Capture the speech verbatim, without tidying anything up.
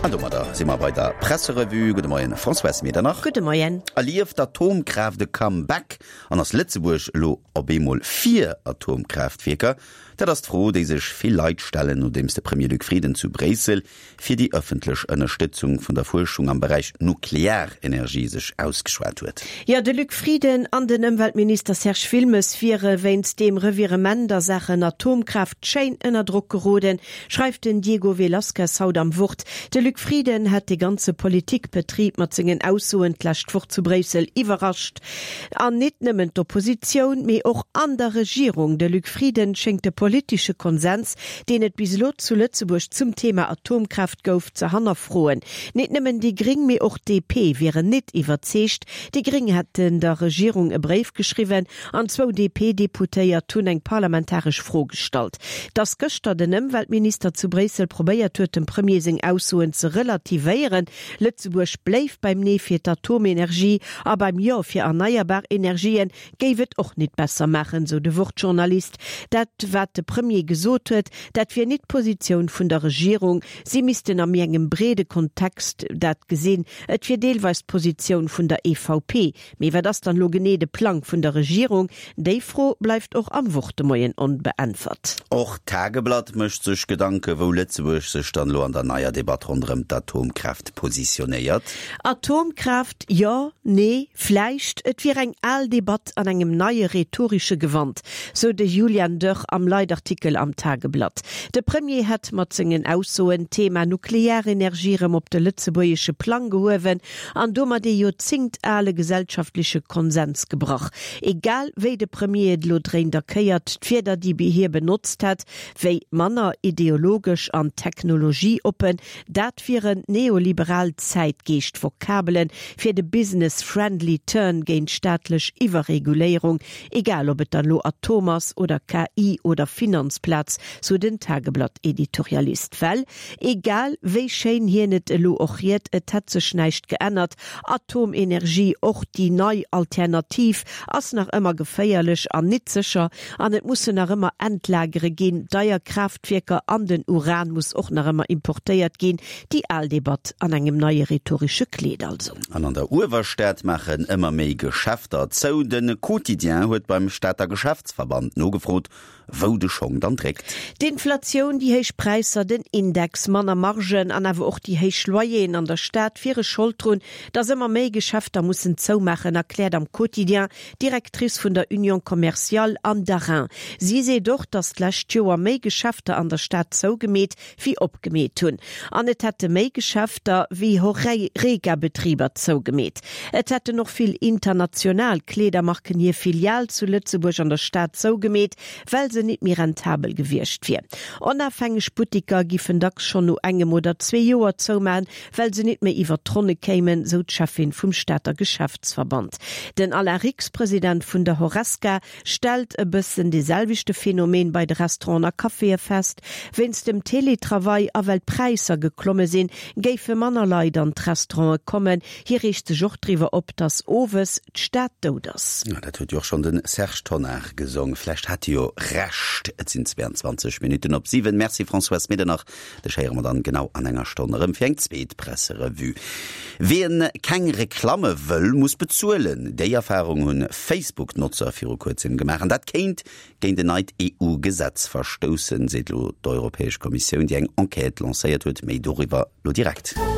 Hallo, da sind wir bei der Presserevue. Guten Morgen, François Medernach. Guten Morgen. Allief d'Atomkraft de Comeback an ass Lützeburg lo op emol vier Atomkraftwerker. Dat ist froh, die sich viel Leid stellen und dem der Premier Luc Frieden zu Bresel für die öffentliche Unterstützung von der Forschung am Bereich Nuklearenergie sich ausgeschwert wird. Ja, der Luc Frieden an den Umweltminister Serge Wilmes wäre, wenn es dem Revirement der Sachen Atomkraft schein unter Druck geraten, schreibt den Diego Velasquez haut am Wort. Der Luc Frieden hat die ganze Politikbetrieb mit seinen Aussuchen lasst vor zu Bresel überrascht. An nicht nur der Opposition, mehr auch an der Regierung. Der Luc Frieden schenkt der politische Konsens, den et bislo zu Lützeburg zum Thema Atomkraft gouf zu hannerfroen. Nicht nimmen die Gring mir auch D P wäre nicht überzeugt. Die Gring hätten der Regierung e Brief geschrieben, an zwei D P-Deputéier tun eng parlamentarisch vorgestellt. Das gestern den Umweltminister zu Bresel probiert huet dem Premier sing Aussuchen zu relativieren. Lützeburg bleif beim Nee für Atomenergie, aber beim Ja für erneuerbare Energien geiwet auch nicht besser machen, so de Wortjournalist. Dat wat de Premier gesot huet, dat wir nicht Position vun der Regierung, sie missten am engem brede Kontext dat gesinn, et fir deelweis Position vun der E V P. Me wer das dann lo genede Plan vun der Regierung, déi froh bleibt auch am Wortemoien unbeantwortet. Auch Tageblatt möcht sich Gedanke, wo Lützeburg sich dann lo an der neuer Debatte rund Atomkraft positioniert. Atomkraft, ja, nee, fleicht, et wie eng Alldebatt an engem neue rhetorische Gewand, so de Julian Dörr am Leitartikel am Tageblatt. Der Premier hat mat zingen Aussoen Thema Nuklearenergierem op de Lützeburgische Plan gehowen, an dommer de jo zingt alle gesellschaftliche Konsens gebracht. Egal wéi de Premier d Lodrein derkeiert d'Feder die bi hier benutzt hat, wéi Manner ideologisch an Technologie open, dat viren neoliberal Zeitgeest Vokabelen fir de business-friendly Turn géint staatlech Iwerregulierung, egal ob et dann lo Atomers oder K I oder Finanzplatz, so den Tageblatt-Editorialist fell. Egal, wéi schein hier net lo ochiert, et hat sech neicht geändert. Atomenergie och die neu Alternativ ass nach immer geféierlech an net sicher, an et musse nach immer entlagere gin, deier Kraftwerker an den Uran muss och nach immer importéiert gin, die Alldebatt an engem neue rhetorische Kleed also. An an der Uwerstadt machen immer méi Geschäfter. Zou den Quotidien huet beim Stadter Geschäftsverband no gefrot, wo de schon dann trägt. Die Inflation, die heich Preiser, den Index, Manner Margen, an awer auch die heich Loyen an der Stadt, vire Schultrun, dass immer méi Geschäfter mussen zoumachen, erklärt am Quotidien Direktrice vun der Union Commercial an Darin. Sie se doch, dass d'lächt Joer méi Geschäfter an der Stadt zougemäht wie opgemäht hun. An et hätte méi Geschäfter wie Horega-Betrieber zougemäht. Et hätte noch viel international Kledermarken hier Filial zu Lützeburg an der Stadt zougemäht, weil se nicht mehr rentabel gewircht wird. Unabhängig Butiker gifen dax schon no engem oder zwei Joer zoumen, weil se nicht mehr iwwer Tronne kämen, so d'Chefin vom Stadter Geschäftsverband. Den Allerix-Präsident vun der Horaska stellt e bëssen deselvichte Phänomen bei de Restauranter Kaffee fest, wenns dem Teletravail a weil Preiser geklomme sinn, géife Mannerlei an d'Restaurant kommen, hier richchte joch driwer op das Owes d'Stadt doders. Ja, dat huet joch schon den Serge Tonner gesungen. Vielleicht hat jo recht. Et sind zweiundzwanzig Minuten op sieben. Merci François Medernach. Da scheieren wir dann genau an enger Stunde im Fängt Presserevue. Wen kein Reklame will, muss bezuelen. Die Erfahrung hun Facebook-Nutzer für kurzem gemacht. Dat kennt gegen den neuen E U-Gesetz verstoßen, seht lo die Europäische Kommission, die eng Enquete lanciert wird, mehr darüber lo direkt.